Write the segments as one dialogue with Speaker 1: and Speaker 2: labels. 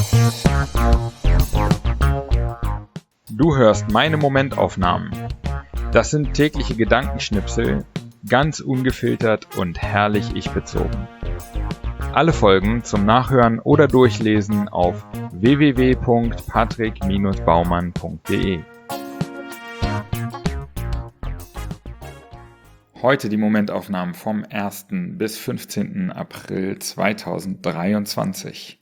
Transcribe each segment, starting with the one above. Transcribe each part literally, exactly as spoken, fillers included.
Speaker 1: Du hörst meine Momentaufnahmen. Das sind tägliche Gedankenschnipsel, ganz ungefiltert und herrlich ich-bezogen. Alle Folgen zum Nachhören oder Durchlesen auf w w w punkt patrick Bindestrich baumann punkt d e. Heute die Momentaufnahmen vom ersten bis fünfzehnten April zweitausenddreiundzwanzig.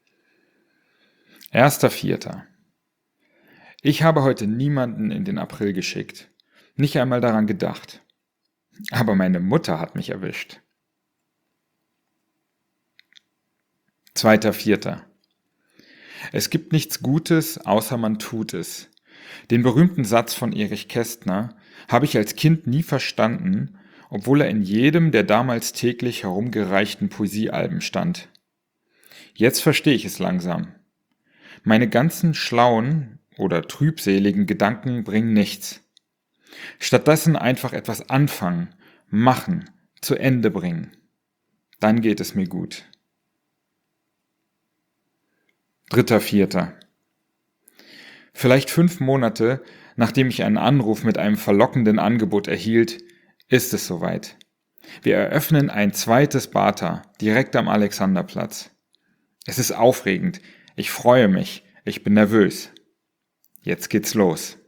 Speaker 1: erster Vierter Ich habe heute niemanden in den April geschickt, nicht einmal daran gedacht. Aber meine Mutter hat mich erwischt. zweiter Vierter Es gibt nichts Gutes, außer man tut es. Den berühmten Satz von Erich Kästner habe ich als Kind nie verstanden, obwohl er in jedem der damals täglich herumgereichten Poesiealben stand. Jetzt verstehe ich es langsam. Meine ganzen schlauen oder trübseligen Gedanken bringen nichts. Stattdessen einfach etwas anfangen, machen, zu Ende bringen. Dann geht es mir gut. dritter Vierter Vielleicht fünf Monate, nachdem ich einen Anruf mit einem verlockenden Angebot erhielt, ist es soweit. Wir eröffnen ein zweites Bata direkt am Alexanderplatz. Es ist aufregend, ich freue mich, ich bin nervös. Jetzt geht's los.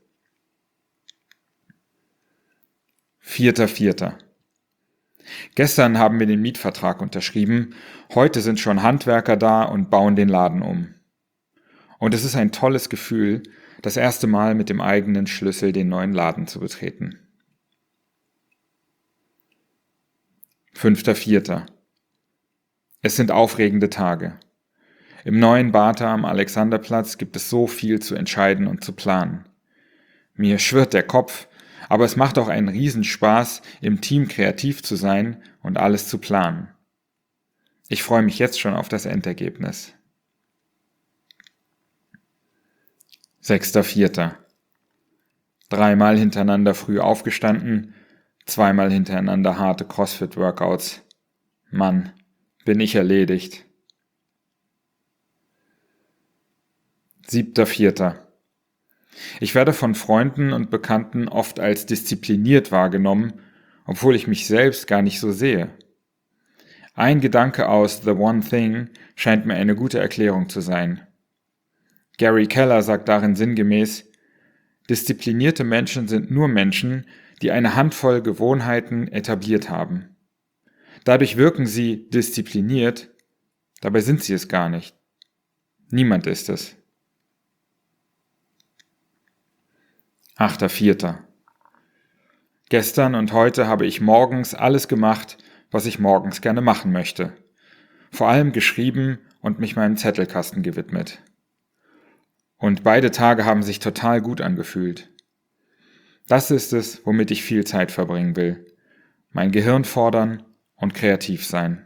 Speaker 1: vierter Vierter Gestern haben wir den Mietvertrag unterschrieben, heute sind schon Handwerker da und bauen den Laden um. Und es ist ein tolles Gefühl, das erste Mal mit dem eigenen Schlüssel den neuen Laden zu betreten. fünfter Vierter Es sind aufregende Tage. Im neuen Bata am Alexanderplatz gibt es so viel zu entscheiden und zu planen. Mir schwirrt der Kopf, aber es macht auch einen Riesenspaß, im Team kreativ zu sein und alles zu planen. Ich freue mich jetzt schon auf das Endergebnis. sechster Vierter Dreimal hintereinander früh aufgestanden, zweimal hintereinander harte CrossFit-Workouts. Mann, bin ich erledigt. siebter Vierter Ich werde von Freunden und Bekannten oft als diszipliniert wahrgenommen, obwohl ich mich selbst gar nicht so sehe. Ein Gedanke aus The One Thing scheint mir eine gute Erklärung zu sein. Gary Keller sagt darin sinngemäß, disziplinierte Menschen sind nur Menschen, die eine Handvoll Gewohnheiten etabliert haben. Dadurch wirken sie diszipliniert, dabei sind sie es gar nicht. Niemand ist es. achter Vierter Gestern und heute habe ich morgens alles gemacht, was ich morgens gerne machen möchte. Vor allem geschrieben und mich meinem Zettelkasten gewidmet. Und beide Tage haben sich total gut angefühlt. Das ist es, womit ich viel Zeit verbringen will. Mein Gehirn fordern und kreativ sein.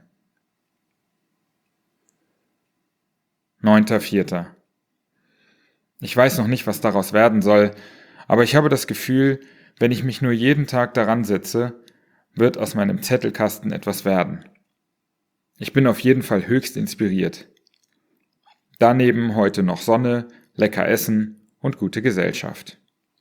Speaker 1: neunter Vierter Ich weiß noch nicht, was daraus werden soll, aber ich habe das Gefühl, wenn ich mich nur jeden Tag daran setze, wird aus meinem Zettelkasten etwas werden. Ich bin auf jeden Fall höchst inspiriert. Daneben heute noch Sonne, lecker Essen und gute Gesellschaft.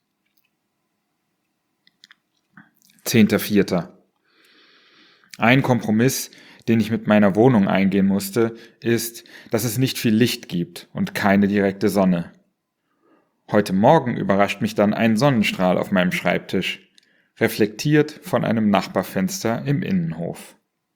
Speaker 1: zehnter Vierter Ein Kompromiss, den ich mit meiner Wohnung eingehen musste, ist, dass es nicht viel Licht gibt und keine direkte Sonne. Heute Morgen überrascht mich dann ein Sonnenstrahl auf meinem Schreibtisch, reflektiert von einem Nachbarfenster im Innenhof.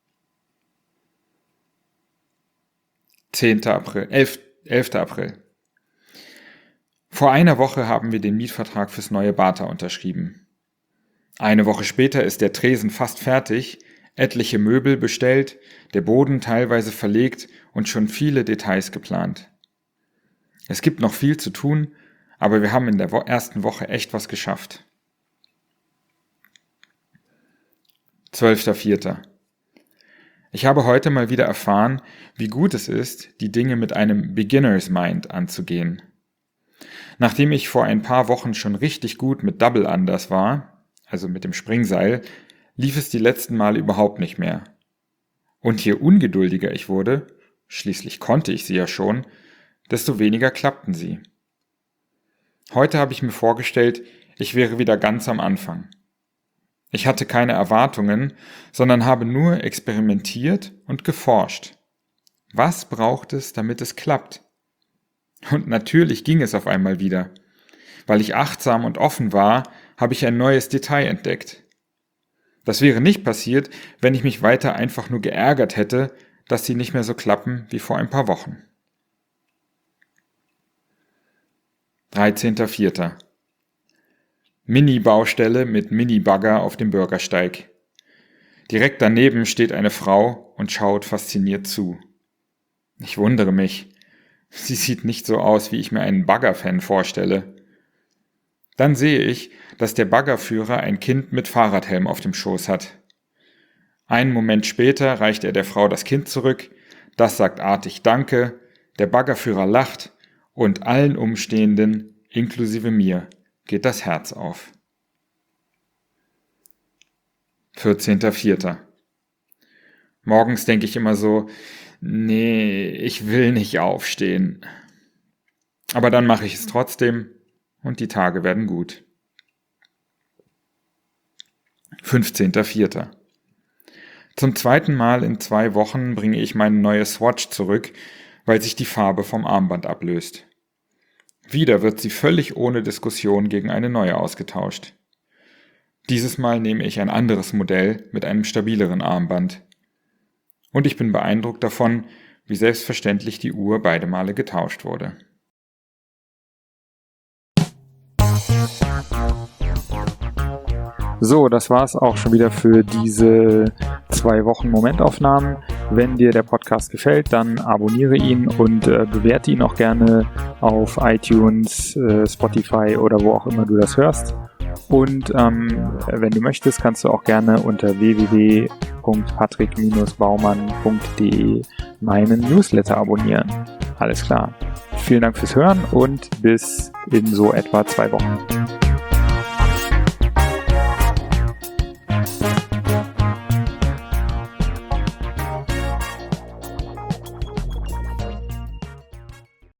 Speaker 1: zehnter April, elfter April Vor einer Woche haben wir den Mietvertrag fürs neue Bata unterschrieben. Eine Woche später ist der Tresen fast fertig, etliche Möbel bestellt, der Boden teilweise verlegt und schon viele Details geplant. Es gibt noch viel zu tun, aber wir haben in der ersten Woche echt was geschafft. zwölfter Vierter Ich habe heute mal wieder erfahren, wie gut es ist, die Dinge mit einem Beginner's Mind anzugehen. Nachdem ich vor ein paar Wochen schon richtig gut mit Double Unders war, also mit dem Springseil, lief es die letzten Male überhaupt nicht mehr. Und je ungeduldiger ich wurde, schließlich konnte ich sie ja schon, desto weniger klappten sie. Heute habe ich mir vorgestellt, ich wäre wieder ganz am Anfang. Ich hatte keine Erwartungen, sondern habe nur experimentiert und geforscht. Was braucht es, damit es klappt? Und natürlich ging es auf einmal wieder. Weil ich achtsam und offen war, habe ich ein neues Detail entdeckt. Das wäre nicht passiert, wenn ich mich weiter einfach nur geärgert hätte, dass sie nicht mehr so klappen wie vor ein paar Wochen. dreizehnter vierter Mini-Baustelle mit Mini-Bagger auf dem Bürgersteig. Direkt daneben steht eine Frau und schaut fasziniert zu. Ich wundere mich. Sie sieht nicht so aus, wie ich mir einen Baggerfan vorstelle. Dann sehe ich, dass der Baggerführer ein Kind mit Fahrradhelm auf dem Schoß hat. Einen Moment später reicht er der Frau das Kind zurück, das sagt artig Danke, der Baggerführer lacht und allen Umstehenden, inklusive mir, geht das Herz auf. vierzehnter vierter Morgens denke ich immer so, nee, ich will nicht aufstehen. Aber dann mache ich es trotzdem und die Tage werden gut. fünfzehnter vierter Zum zweiten Mal in zwei Wochen bringe ich meine neue Swatch zurück, weil sich die Farbe vom Armband ablöst. Wieder wird sie völlig ohne Diskussion gegen eine neue ausgetauscht. Dieses Mal nehme ich ein anderes Modell mit einem stabileren Armband. Und ich bin beeindruckt davon, wie selbstverständlich die Uhr beide Male getauscht wurde. So, das war's auch schon wieder für diese zwei Wochen Momentaufnahmen. Wenn dir der Podcast gefällt, dann abonniere ihn und äh, bewerte ihn auch gerne auf iTunes, äh, Spotify oder wo auch immer du das hörst. Und ähm, wenn du möchtest, kannst du auch gerne unter w w w punkt patrick baumann punkt d e meinen Newsletter abonnieren. Alles klar. Vielen Dank fürs Hören und bis in so etwa zwei Wochen.